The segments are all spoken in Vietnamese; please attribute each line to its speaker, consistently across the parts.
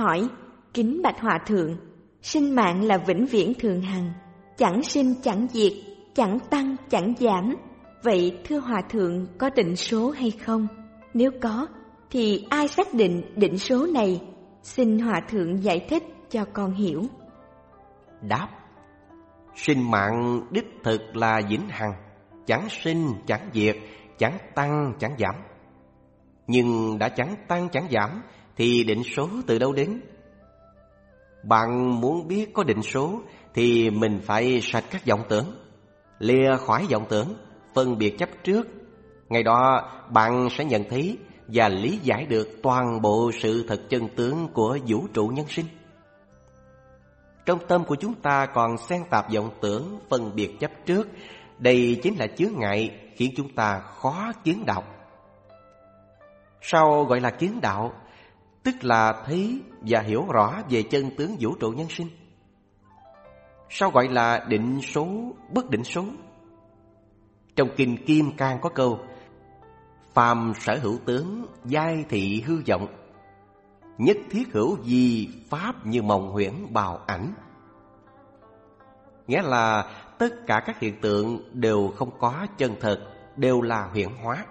Speaker 1: Hỏi: kính bạch Hòa Thượng, sinh mạng là vĩnh viễn thường hằng, chẳng sinh chẳng diệt, chẳng tăng chẳng giảm. Vậy thưa Hòa Thượng, có định số hay không? Nếu có, thì ai xác định định số này? Xin Hòa Thượng giải thích cho con hiểu.
Speaker 2: Đáp: sinh mạng đích thực là vĩnh hằng, chẳng sinh chẳng diệt, chẳng tăng chẳng giảm. Nhưng đã chẳng tăng chẳng giảm thì định số từ đâu đến? Bạn muốn biết có định số thì mình phải sạch các vọng tưởng, lìa khỏi vọng tưởng, phân biệt chấp trước. Ngày đó bạn sẽ nhận thấy và lý giải được toàn bộ sự thật chân tướng của vũ trụ nhân sinh. Trong tâm của chúng ta còn xen tạp vọng tưởng, phân biệt chấp trước. Đây chính là chướng ngại khiến chúng ta khó kiến đạo. Sao gọi là kiến đạo? Tức là thấy và hiểu rõ về chân tướng vũ trụ nhân sinh. Sao gọi là định số, bất định số? Trong kinh Kim Cang có câu: phàm sở hữu tướng, giai thị hư vọng, nhất thiết hữu vi, pháp như mộng huyễn bào ảnh. Nghĩa là tất cả các hiện tượng đều không có chân thật, đều là huyễn hóa.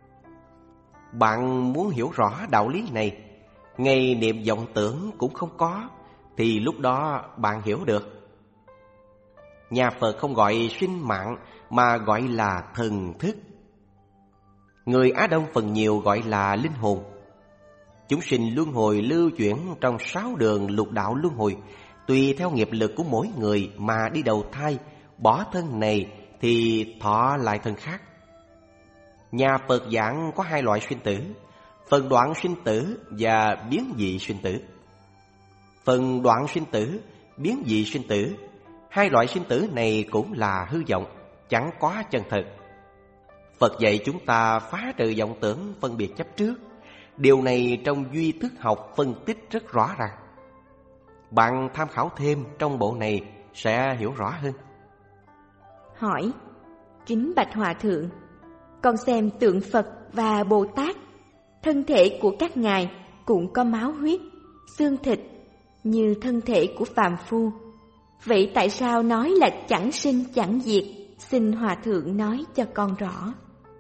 Speaker 2: Bạn muốn hiểu rõ đạo lý này, ngay niệm vọng tưởng cũng không có, thì lúc đó bạn hiểu được. Nhà Phật không gọi sinh mạng mà gọi là thần thức. Người Á Đông phần nhiều gọi là linh hồn. Chúng sinh luân hồi lưu chuyển trong 6 đường lục đạo luân hồi, tùy theo nghiệp lực của mỗi người mà đi đầu thai, bỏ thân này thì thọ lại thân khác. Nhà Phật giảng có 2 loại sinh tử: phần đoạn sinh tử và biến dị sinh tử. Phần đoạn sinh tử, biến dị sinh tử, 2 loại sinh tử này cũng là hư vọng, chẳng có chân thật. Phật dạy chúng ta phá trừ vọng tưởng, phân biệt chấp trước. Điều này trong duy thức học phân tích rất rõ ràng. Bạn tham khảo thêm trong bộ này sẽ hiểu rõ hơn.
Speaker 1: Hỏi: kính bạch Hòa Thượng, con xem tượng Phật và Bồ Tát, thân thể của các ngài cũng có máu huyết, xương thịt như thân thể của phàm phu. Vậy tại sao nói là chẳng sinh chẳng diệt? Xin Hòa Thượng nói cho con rõ.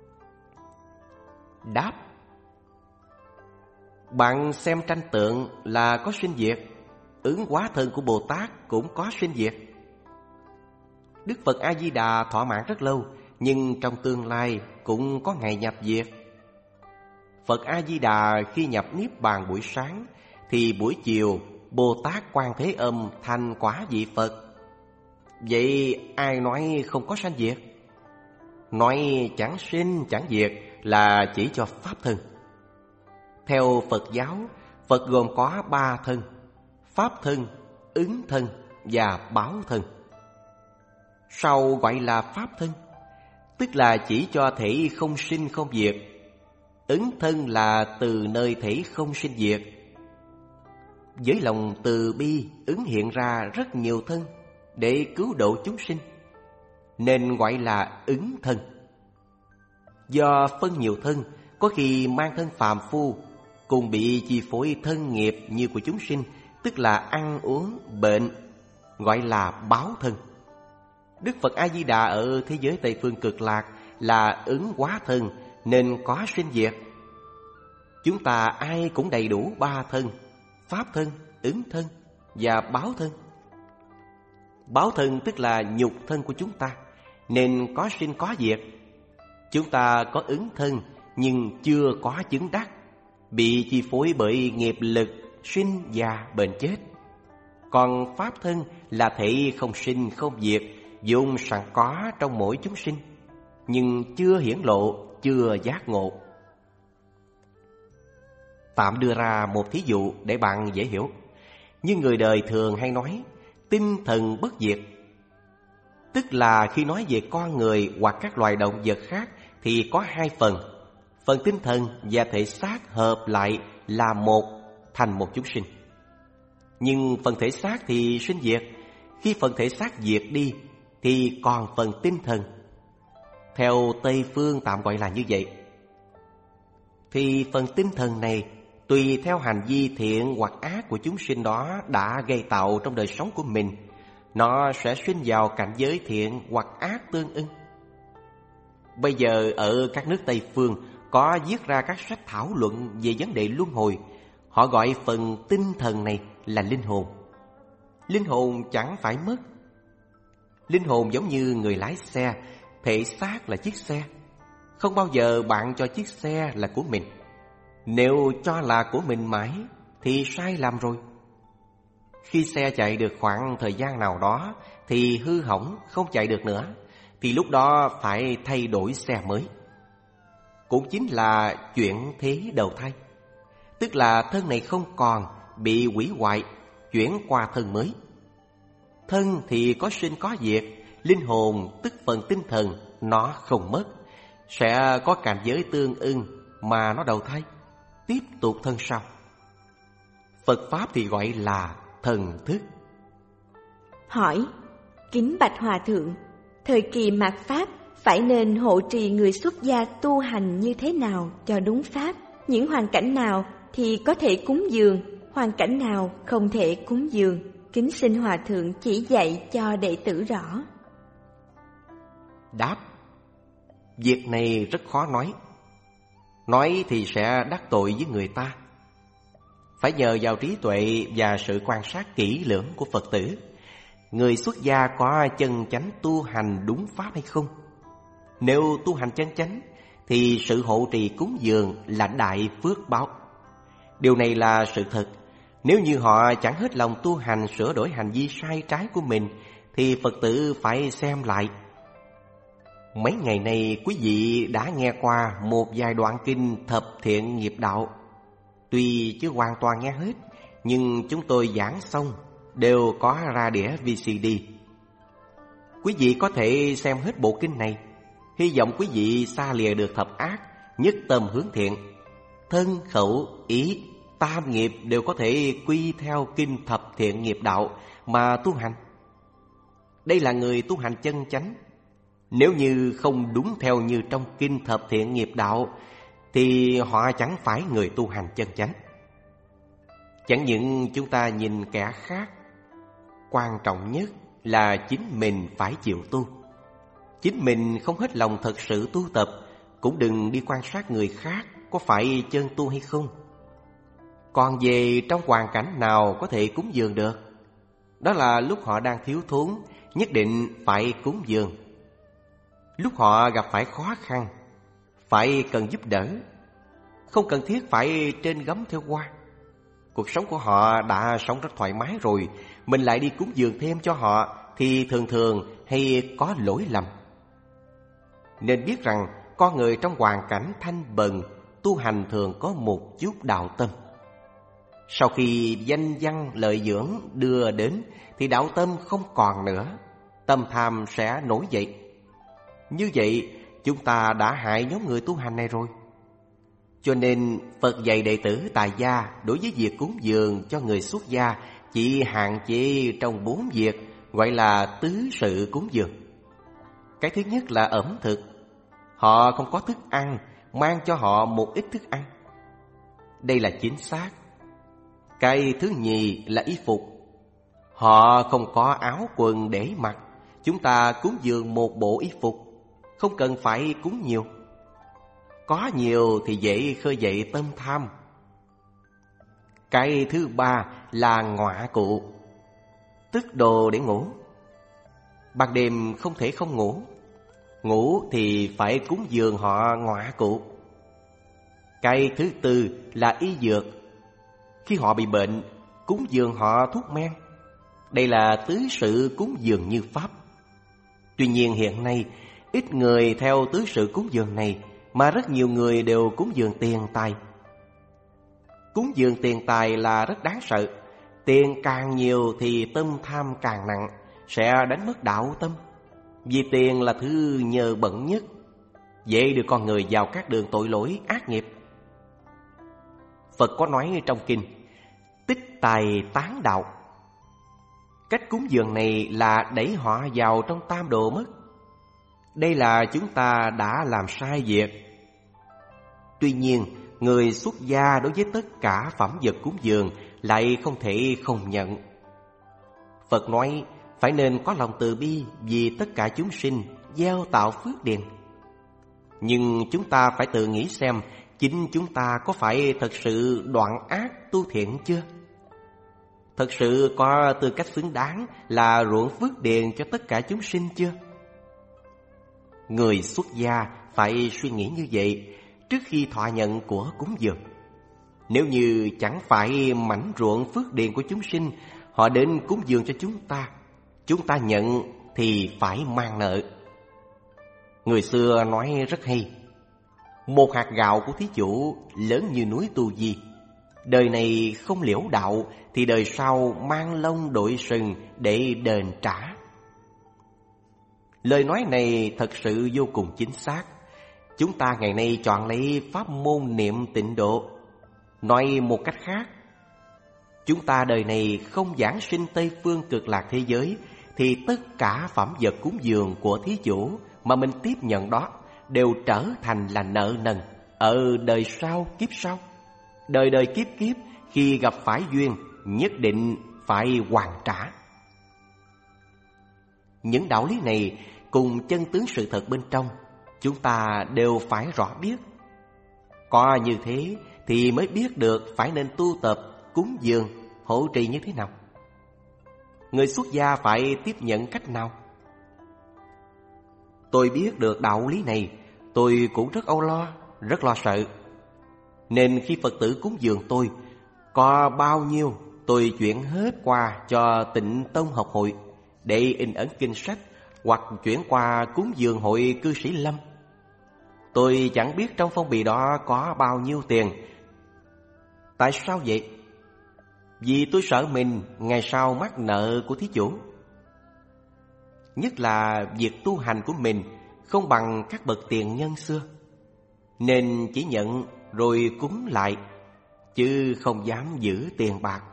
Speaker 2: Đáp: bạn xem tranh tượng là có sinh diệt, ứng hóa thân của Bồ Tát cũng có sinh diệt. Đức Phật A-di-đà thọ mạng rất lâu, nhưng trong tương lai cũng có ngày nhập diệt. Phật A-di-đà khi nhập Niết Bàn buổi sáng, thì buổi chiều Bồ Tát Quan Thế Âm thành quả vị Phật. Vậy ai nói không có sanh diệt? Nói chẳng sinh chẳng diệt là chỉ cho Pháp thân. Theo Phật giáo, Phật gồm có 3 thân: Pháp thân, ứng thân và báo thân. Sao gọi là Pháp thân? Tức là chỉ cho thể không sinh không diệt. Ứng thân là từ nơi thể không sinh diệt. Với lòng từ bi ứng hiện ra rất nhiều thân để cứu độ chúng sinh, nên gọi là ứng thân. Do phân nhiều thân, có khi mang thân phàm phu, cùng bị chi phối thân nghiệp như của chúng sinh, tức là ăn uống, bệnh, gọi là báo thân. Đức Phật A-di-đà ở thế giới Tây Phương Cực Lạc là ứng hóa thân nên có sinh diệt. Chúng ta ai cũng đầy đủ 3 thân: Pháp thân, ứng thân và báo thân. Báo thân tức là nhục thân của chúng ta, nên có sinh có diệt. Chúng ta có ứng thân nhưng chưa có chứng đắc, bị chi phối bởi nghiệp lực sinh già bệnh chết. Còn Pháp thân là thể không sinh không diệt, vốn sẵn có trong mỗi chúng sinh, nhưng chưa hiển lộ, chưa giác ngộ. Tạm đưa ra một thí dụ để bạn dễ hiểu. Như người đời thường hay nói tinh thần bất diệt, tức là khi nói về con người hoặc các loài động vật khác thì có 2 phần. Phần tinh thần và thể xác hợp lại là một, thành một chúng sinh. Nhưng phần thể xác thì sinh diệt. Khi phần thể xác diệt đi thì còn phần tinh thần. Theo Tây Phương tạm gọi là như vậy. Thì phần tinh thần này tùy theo hành vi thiện hoặc ác của chúng sinh đó đã gây tạo trong đời sống của mình, nó sẽ sinh vào cảnh giới thiện hoặc ác tương ưng. Bây giờ ở các nước Tây Phương có viết ra các sách thảo luận về vấn đề luân hồi. Họ gọi phần tinh thần này là linh hồn. Linh hồn chẳng phải mất. Linh hồn giống như người lái xe, thể xác là chiếc xe. Không bao giờ bạn cho chiếc xe là của mình. Nếu cho là của mình mãi thì sai lầm rồi. Khi xe chạy được khoảng thời gian nào đó thì hư hỏng, không chạy được nữa, thì lúc đó phải thay đổi xe mới. Cũng chính là chuyển thế đầu thai. Tức là thân này không còn, bị hủy hoại, chuyển qua thân mới. Thân thì có sinh có diệt, linh hồn tức phần tinh thần nó không mất, sẽ có cảnh giới tương ưng mà nó đầu thai, tiếp tục thân sau. Phật Pháp thì gọi là thần thức.
Speaker 1: Hỏi: kính bạch Hòa Thượng, thời kỳ mạt Pháp phải nên hộ trì người xuất gia tu hành như thế nào cho đúng Pháp? Những hoàn cảnh nào thì có thể cúng dường, hoàn cảnh nào không thể cúng dường? Kính xin Hòa Thượng chỉ dạy cho đệ tử rõ.
Speaker 2: Đáp: việc này rất khó nói. Nói thì sẽ đắc tội với người ta. Phải nhờ vào trí tuệ và sự quan sát kỹ lưỡng của Phật tử. Người xuất gia có chân chánh tu hành đúng Pháp hay không? Nếu tu hành chân chánh thì sự hộ trì cúng dường là đại phước báo. Điều này là sự thật. Nếu như họ chẳng hết lòng tu hành sửa đổi hành vi sai trái của mình thì Phật tử phải xem lại. Mấy ngày nay quý vị đã nghe qua một vài đoạn kinh Thập Thiện Nghiệp Đạo. Tuy chưa hoàn toàn nghe hết, nhưng chúng tôi giảng xong đều có ra đĩa VCD. Quý vị có thể xem hết bộ kinh này. Hy vọng quý vị xa lìa được thập ác, nhất tâm hướng thiện. Thân, khẩu, ý, tam nghiệp đều có thể quy theo kinh Thập Thiện Nghiệp Đạo mà tu hành. Đây là người tu hành chân chánh. Nếu như không đúng theo như trong kinh Thập Thiện Nghiệp Đạo thì họ chẳng phải người tu hành chân chánh. Chẳng những chúng ta nhìn kẻ khác, quan trọng nhất là chính mình phải chịu tu. Chính mình không hết lòng thật sự tu tập, cũng đừng đi quan sát người khác có phải chân tu hay không. Còn về trong hoàn cảnh nào có thể cúng dường được, đó là lúc họ đang thiếu thốn, nhất định phải cúng dường. Lúc họ gặp phải khó khăn, phải cần giúp đỡ, không cần thiết phải trên gấm theo hoa. Cuộc sống của họ đã sống rất thoải mái rồi, mình lại đi cúng dường thêm cho họ thì thường thường hay có lỗi lầm. Nên biết rằng con người trong hoàn cảnh thanh bần tu hành thường có một chút đạo tâm. Sau khi danh văn lợi dưỡng đưa đến thì đạo tâm không còn nữa, tâm tham sẽ nổi dậy. Như vậy chúng ta đã hại nhóm người tu hành này rồi. Cho nên Phật dạy đệ tử tại gia đối với việc cúng dường cho người xuất gia chỉ hạn chế trong 4 việc, gọi là tứ sự cúng dường. Cái thứ nhất là ẩm thực. Họ không có thức ăn, mang cho họ một ít thức ăn. Đây là chính xác. Cái thứ nhì là y phục. Họ không có áo quần để mặc, chúng ta cúng dường một bộ y phục, không cần phải cúng nhiều. Có nhiều thì dễ khơi dậy tâm tham. Cái thứ ba là ngọa cụ, tức đồ để ngủ. Ban đêm không thể không ngủ, ngủ thì phải cúng dường họ ngọa cụ. Cái thứ tư là y dược. Khi họ bị bệnh, cúng dường họ thuốc men. Đây là tứ sự cúng dường như Pháp. Tuy nhiên hiện nay ít người theo tứ sự cúng dường này, mà rất nhiều người đều cúng dường tiền tài. Cúng dường tiền tài là rất đáng sợ. Tiền càng nhiều thì tâm tham càng nặng, sẽ đánh mất đạo tâm. Vì tiền là thứ nhờ bẩn nhất, dễ đưa con người vào các đường tội lỗi ác nghiệp. Phật có nói trong kinh tích tài tán đạo. Cách cúng dường này là đẩy họ vào trong tam đồ mất. Đây là chúng ta đã làm sai việc. Tuy nhiên người xuất gia đối với tất cả phẩm vật cúng dường lại không thể không nhận. Phật nói phải nên có lòng từ bi vì tất cả chúng sinh, gieo tạo phước điền. Nhưng chúng ta phải tự nghĩ xem chính chúng ta có phải thật sự đoạn ác tu thiện chưa? Thật sự có tư cách xứng đáng là ruộng phước điền cho tất cả chúng sinh chưa? Người xuất gia phải suy nghĩ như vậy trước khi thọ nhận của cúng dường. Nếu như chẳng phải mảnh ruộng phước điền của chúng sinh, họ đến cúng dường cho chúng ta nhận thì phải mang nợ. Người xưa nói rất hay: một hạt gạo của thí chủ lớn như núi Tu Di. Đời này không liễu đạo thì đời sau mang lông đội sừng để đền trả. Lời nói này thật sự vô cùng chính xác. Chúng ta ngày nay chọn lấy pháp môn niệm tịnh độ. Nói một cách khác, chúng ta đời này không giảng sinh Tây Phương Cực Lạc thế giới thì tất cả phẩm vật cúng dường của thí chủ mà mình tiếp nhận đó đều trở thành là nợ nần ở đời sau kiếp sau. Đời đời kiếp kiếp khi gặp phải duyên nhất định phải hoàn trả. Những đạo lý này cùng chân tướng sự thật bên trong chúng ta đều phải rõ biết. Có như thế thì mới biết được phải nên tu tập, cúng dường, hộ trì như thế nào. Người xuất gia phải tiếp nhận cách nào? Tôi biết được đạo lý này, tôi cũng rất âu lo, rất lo sợ. Nên khi Phật tử cúng dường tôi, có bao nhiêu tôi chuyển hết qua cho Tịnh Tông học hội để in ấn kinh sách, hoặc chuyển qua cúng dường hội cư sĩ Lâm. Tôi chẳng biết trong phong bì đó có bao nhiêu tiền. Tại sao vậy? Vì tôi sợ mình ngày sau mắc nợ của thí chủ. Nhất là việc tu hành của mình không bằng các bậc tiền nhân xưa, nên chỉ nhận rồi cúng lại, chứ không dám giữ tiền bạc.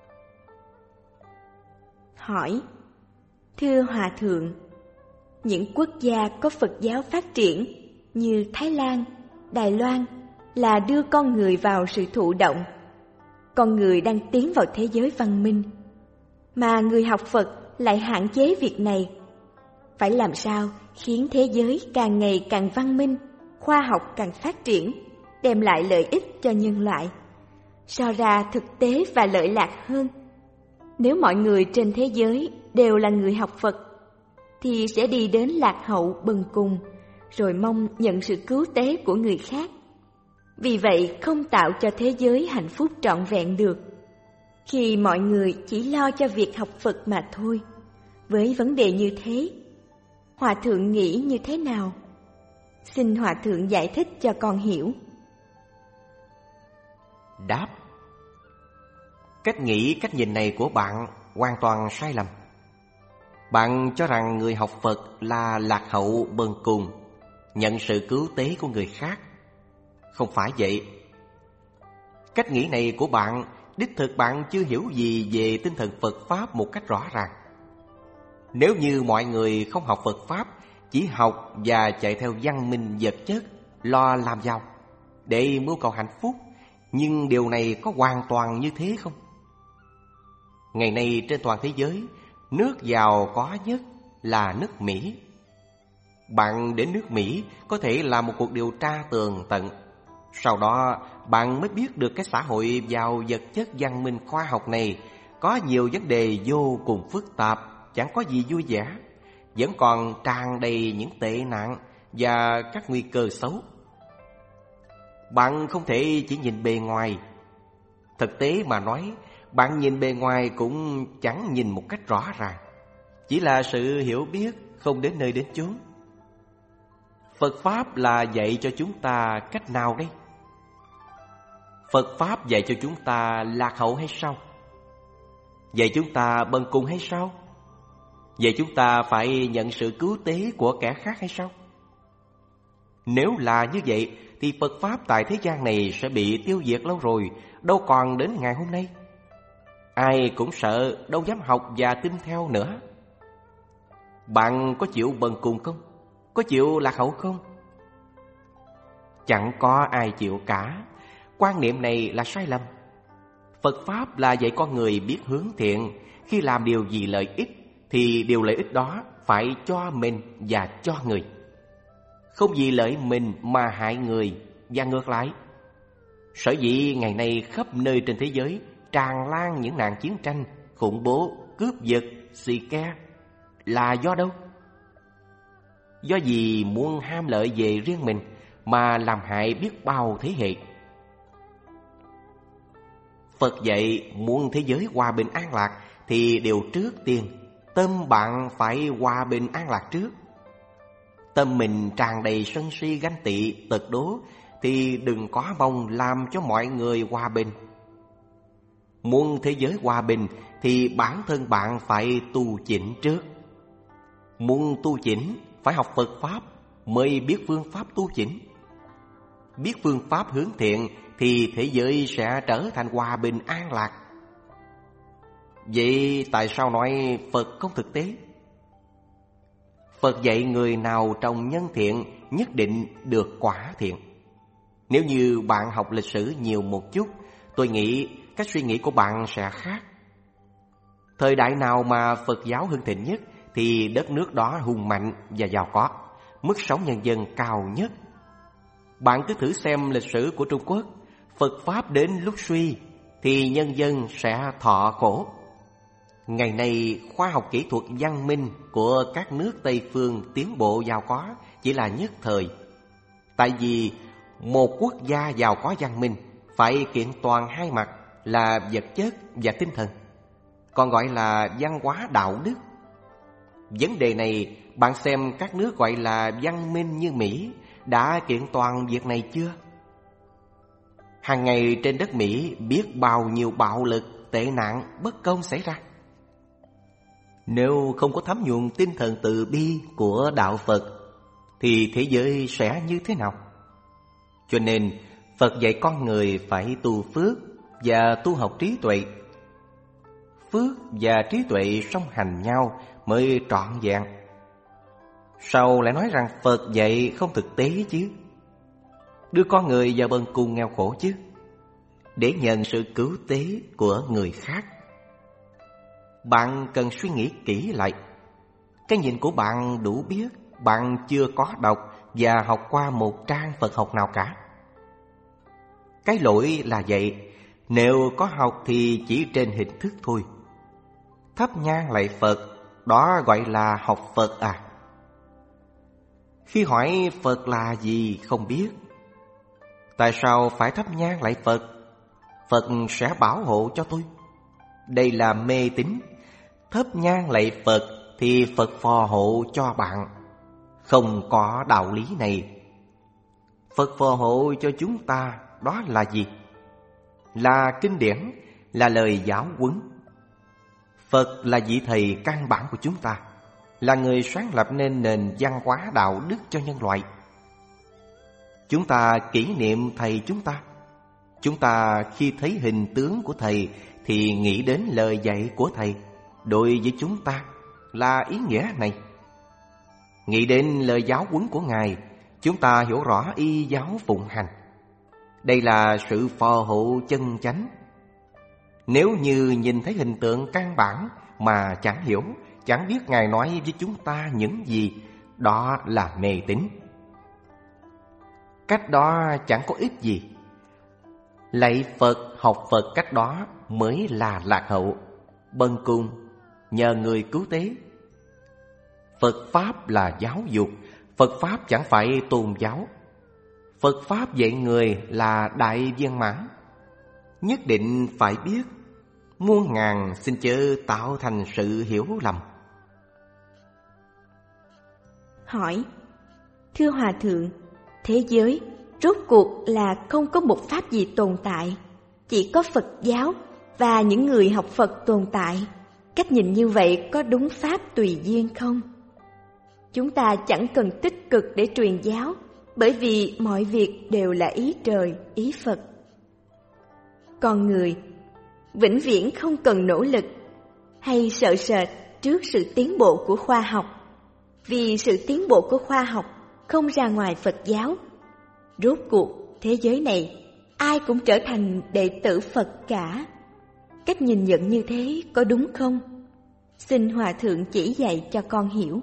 Speaker 1: Hỏi: thưa Hòa Thượng, những quốc gia có Phật giáo phát triển như Thái Lan, Đài Loan là đưa con người vào sự thụ động. Con người đang tiến vào thế giới văn minh, mà người học Phật lại hạn chế việc này. Phải làm sao khiến thế giới càng ngày càng văn minh, khoa học càng phát triển, đem lại lợi ích cho nhân loại, so ra thực tế và lợi lạc hơn. Nếu mọi người trên thế giới đều là người học Phật, thì sẽ đi đến lạc hậu bần cùng, rồi mong nhận sự cứu tế của người khác. Vì vậy không tạo cho thế giới hạnh phúc trọn vẹn được. Khi mọi người chỉ lo cho việc học Phật mà thôi, với vấn đề như thế, Hòa Thượng nghĩ như thế nào? Xin Hòa Thượng giải thích cho con hiểu.
Speaker 2: Đáp: cách nghĩ, cách nhìn này của bạn hoàn toàn sai lầm. Bạn cho rằng người học Phật là lạc hậu bần cùng, nhận sự cứu tế của người khác. Không phải vậy. Cách nghĩ này của bạn, đích thực bạn chưa hiểu gì về tinh thần Phật Pháp một cách rõ ràng. Nếu như mọi người không học Phật Pháp, chỉ học và chạy theo văn minh vật chất, lo làm giàu để mưu cầu hạnh phúc, nhưng điều này có hoàn toàn như thế không? Ngày nay trên toàn thế giới, nước giàu có nhất là nước Mỹ. Bạn đến nước Mỹ có thể làm một cuộc điều tra tường tận. Sau đó bạn mới biết được cái xã hội giàu vật chất văn minh khoa học này có nhiều vấn đề vô cùng phức tạp, chẳng có gì vui vẻ, vẫn còn tràn đầy những tệ nạn và các nguy cơ xấu. Bạn không thể chỉ nhìn bề ngoài. Thực tế mà nói, bạn nhìn bề ngoài cũng chẳng nhìn một cách rõ ràng, chỉ là sự hiểu biết không đến nơi đến chốn. Phật Pháp là dạy cho chúng ta cách nào đây? Phật Pháp dạy cho chúng ta lạc hậu hay sao? Dạy chúng ta bần cùng hay sao? Dạy chúng ta phải nhận sự cứu tế của kẻ khác hay sao? Nếu là như vậy thì Phật Pháp tại thế gian này sẽ bị tiêu diệt lâu rồi, đâu còn đến ngày hôm nay. Ai cũng sợ, đâu dám học và tin theo nữa. Bạn có chịu bần cùng không? Có chịu lạc hậu không? Chẳng có ai chịu cả. Quan niệm này là sai lầm. Phật Pháp là dạy con người biết hướng thiện. Khi làm điều gì lợi ích thì điều lợi ích đó phải cho mình và cho người, không vì lợi mình mà hại người và ngược lại. Sở dĩ ngày nay khắp nơi trên thế giới tràn lan những nạn chiến tranh, khủng bố, cướp giật, xì ke là do đâu? Do vì muốn ham lợi về riêng mình mà làm hại biết bao thế hệ. Phật dạy muốn thế giới hòa bình an lạc thì điều trước tiên tâm bạn phải hòa bình an lạc trước. Tâm mình tràn đầy sân si ganh tị, tật đố thì đừng có mong làm cho mọi người hòa bình. Muốn thế giới hòa bình thì bản thân bạn phải tu chỉnh trước. Muốn tu chỉnh phải học Phật Pháp mới biết phương pháp tu chỉnh. Biết phương pháp hướng thiện thì thế giới sẽ trở thành hòa bình an lạc. Vậy tại sao nói Phật không thực tế? Phật dạy người nào trồng nhân thiện nhất định được quả thiện. Nếu như bạn học lịch sử nhiều một chút, tôi nghĩ cách suy nghĩ của bạn sẽ khác. Thời đại nào mà Phật giáo hưng thịnh nhất thì đất nước đó hùng mạnh và giàu có, mức sống nhân dân cao nhất. Bạn cứ thử xem lịch sử của Trung Quốc, Phật Pháp đến lúc suy thì nhân dân sẽ thọ khổ. Ngày nay khoa học kỹ thuật văn minh của các nước Tây phương tiến bộ giàu có chỉ là nhất thời. Tại vì một quốc gia giàu có văn minh phải kiện toàn hai mặt là vật chất và tinh thần, còn gọi là văn hóa đạo đức. Vấn đề này bạn xem các nước gọi là văn minh như Mỹ đã kiện toàn việc này chưa? Hàng ngày trên đất Mỹ biết bao nhiêu bạo lực, tệ nạn, bất công xảy ra. Nếu không có thấm nhuần tinh thần từ bi của đạo Phật thì thế giới sẽ như thế nào? Cho nên Phật dạy con người phải tu phước và tu học trí tuệ. Phước và trí tuệ song hành nhau mới trọn vẹn. Sao lại nói rằng Phật dạy không thực tế chứ? Đưa con người vào bần cùng nghèo khổ chứ, để nhận sự cứu tế của người khác. Bạn cần suy nghĩ kỹ lại. Cái nhìn của bạn đủ biết bạn chưa có đọc và học qua một trang Phật học nào cả. Cái lỗi là vậy, nếu có học thì chỉ trên hình thức thôi. Thắp nhang lạy Phật, đó gọi là học Phật à? Khi hỏi Phật là gì không biết. Tại sao phải thắp nhang lạy Phật? Phật sẽ bảo hộ cho tôi. Đây là mê tín. Thắp nhang lạy Phật thì Phật phò hộ cho bạn. Không có đạo lý này. Phật phò hộ cho chúng ta đó là gì? Là kinh điển, là lời giáo huấn. Phật là vị thầy căn bản của chúng ta, là người sáng lập nên nền văn hóa đạo đức cho nhân loại. Chúng ta kỷ niệm thầy chúng ta. Chúng ta khi thấy hình tướng của thầy thì nghĩ đến lời dạy của thầy. Đối với chúng ta là ý nghĩa này. Nghĩ đến lời giáo huấn của Ngài, chúng ta hiểu rõ y giáo phụng hành. Đây là sự phò hộ chân chánh. Nếu như nhìn thấy hình tượng căn bản mà chẳng hiểu, chẳng biết Ngài nói với chúng ta những gì, đó là mê tín. Cách đó chẳng có ích gì. Lạy Phật, học Phật cách đó mới là lạc hậu, bần cùng, nhờ người cứu tế. Phật Pháp là giáo dục, Phật Pháp chẳng phải tôn giáo. Phật Pháp dạy người là đại viên mãn. Nhất định phải biết, muôn ngàn xin chớ tạo thành sự hiểu lầm.
Speaker 1: Hỏi: thưa Hòa Thượng, thế giới rốt cuộc là không có một pháp gì tồn tại, chỉ có Phật giáo và những người học Phật tồn tại. Cách nhìn như vậy có đúng pháp tùy duyên không? Chúng ta chẳng cần tích cực để truyền giáo, bởi vì mọi việc đều là ý trời, ý Phật. Con người vĩnh viễn không cần nỗ lực hay sợ sệt trước sự tiến bộ của khoa học, vì sự tiến bộ của khoa học không ra ngoài Phật giáo. Rốt cuộc thế giới này ai cũng trở thành đệ tử Phật cả. Cách nhìn nhận như thế có đúng không? Xin Hòa Thượng chỉ dạy cho con hiểu.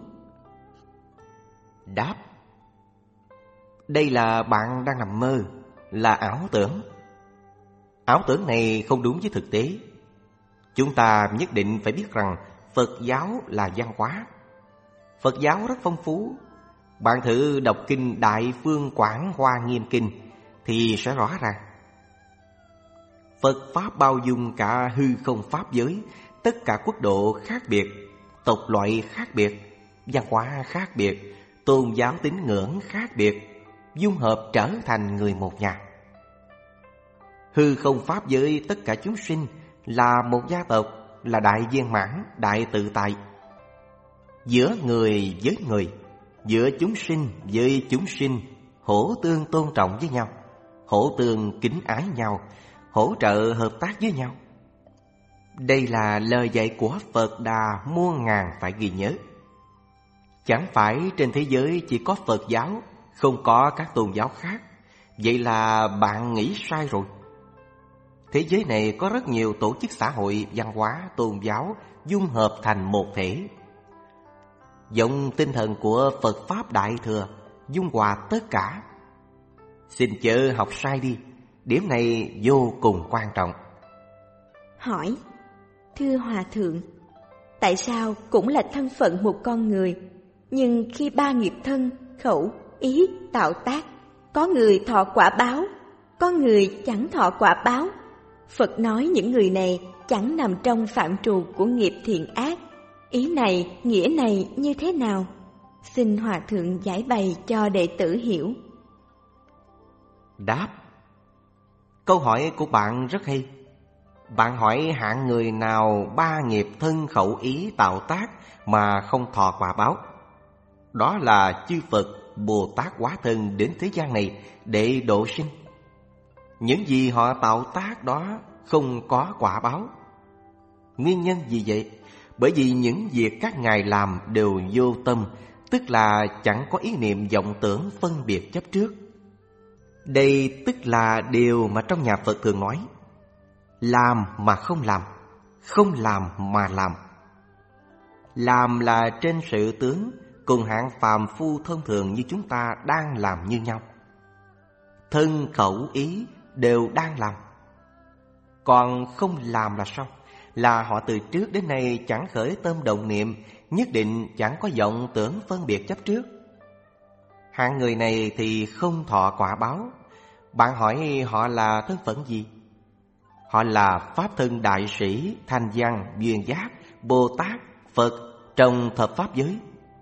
Speaker 2: Đáp: đây là bạn đang nằm mơ, là ảo tưởng. Ảo tưởng này không đúng với thực tế. Chúng ta nhất định phải biết rằng Phật giáo là văn hóa. Phật giáo rất phong phú. Bạn thử đọc kinh Đại Phương Quảng Hoa Nghiêm Kinh thì sẽ rõ ràng. Phật Pháp bao dung cả hư không pháp giới, tất cả quốc độ khác biệt, tộc loại khác biệt, văn hóa khác biệt, tôn giáo tín ngưỡng khác biệt, dung hợp trở thành người một nhà. Hư không pháp giới tất cả chúng sinh là một gia tộc, là đại viên mãn, đại tự tại. Giữa người với người, giữa chúng sinh với chúng sinh, hỗ tương tôn trọng với nhau, hỗ tương kính ái nhau, hỗ trợ hợp tác với nhau. Đây là lời dạy của Phật Đà muôn ngàn phải ghi nhớ. Chẳng phải trên thế giới chỉ có Phật giáo, không có các tôn giáo khác. Vậy là bạn nghĩ sai rồi. Thế giới này có rất nhiều tổ chức xã hội, văn hóa, tôn giáo dung hợp thành một thể. Dòng tinh thần của Phật Pháp Đại Thừa dung hòa tất cả. Xin chớ học sai đi, điểm này vô cùng quan trọng.
Speaker 1: Hỏi: thưa Hòa Thượng, tại sao cũng là thân phận một con người, nhưng khi ba nghiệp thân, khẩu, ý, tạo tác, có người thọ quả báo, có người chẳng thọ quả báo? Phật nói những người này chẳng nằm trong phạm trù của nghiệp thiện ác. Ý này, nghĩa này như thế nào? Xin Hòa Thượng giải bày cho đệ tử hiểu.
Speaker 2: Đáp: câu hỏi của bạn rất hay. Bạn hỏi hạng người nào ba nghiệp thân khẩu ý tạo tác mà không thọ quả báo? Đó là chư Phật, Bồ Tát hóa thân đến thế gian này để độ sinh. Những gì họ tạo tác đó không có quả báo. Nguyên nhân gì vậy? Bởi vì những việc các ngài làm đều vô tâm, tức là chẳng có ý niệm vọng tưởng phân biệt chấp trước. Đây tức là điều mà trong nhà Phật thường nói: làm mà không làm, không làm mà làm. Làm là trên sự tướng, cùng hạng phàm phu thông thường như chúng ta đang làm như nhau. Thân khẩu ý đều đang làm. Còn không làm là sao? Là họ từ trước đến nay chẳng khởi tâm động niệm, nhất định chẳng có vọng tưởng phân biệt chấp trước. Hạng người này thì không thọ quả báo. Bạn hỏi họ là thân phận gì? Họ là Pháp Thân Đại Sĩ, Thanh Văn, Duyên Giác, Bồ Tát, Phật trong thập Pháp giới.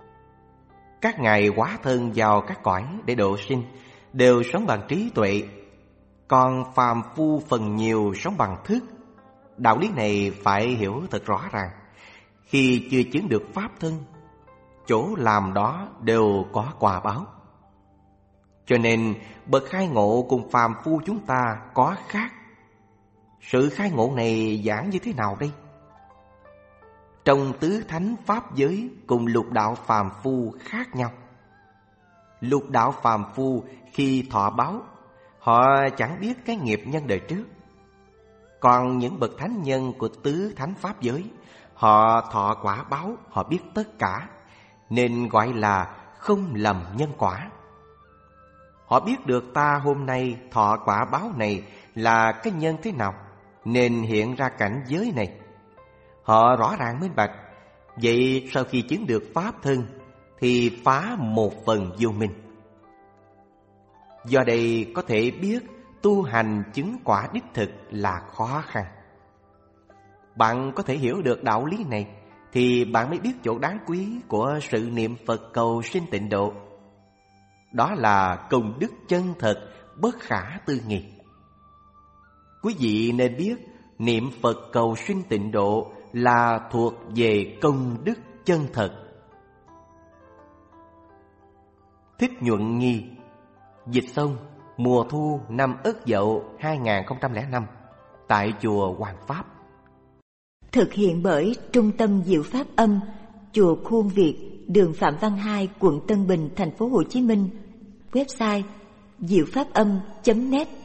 Speaker 2: Các ngài hóa thân vào các cõi để độ sinh, đều sống bằng trí tuệ. Còn phàm phu phần nhiều sống bằng thức. Đạo lý này phải hiểu thật rõ ràng. Khi chưa chứng được Pháp thân, chỗ làm đó đều có quả báo. Cho nên bậc khai ngộ cùng phàm phu chúng ta có khác. Sự khai ngộ này giảng như thế nào đây? Trong tứ thánh pháp giới cùng lục đạo phàm phu khác nhau. Lục đạo phàm phu khi thọ báo, họ chẳng biết cái nghiệp nhân đời trước. Còn những bậc thánh nhân của tứ thánh pháp giới, họ thọ quả báo, họ biết tất cả, nên gọi là không lầm nhân quả. Họ biết được ta hôm nay thọ quả báo này là cái nhân thế nào, nên hiện ra cảnh giới này. Họ rõ ràng minh bạch. Vậy sau khi chứng được Pháp thân thì phá một phần vô minh. Do đây có thể biết tu hành chứng quả đích thực là khó khăn. Bạn có thể hiểu được đạo lý này thì bạn mới biết chỗ đáng quý của sự niệm Phật cầu sinh tịnh độ. Đó là công đức chân thật bất khả tư nghị. Quý vị nên biết niệm Phật cầu sinh tịnh độ là thuộc về công đức chân thật. Thích Nhuận Nhi. Dịch xong mùa thu năm Ất Dậu 2005 tại chùa Hoàng Pháp.
Speaker 1: Thực hiện bởi Trung tâm Diệu Pháp Âm, chùa Khuôn Việt, đường Phạm Văn Hai, quận Tân Bình, thành phố Hồ Chí Minh. Website diệu pháp âm.net.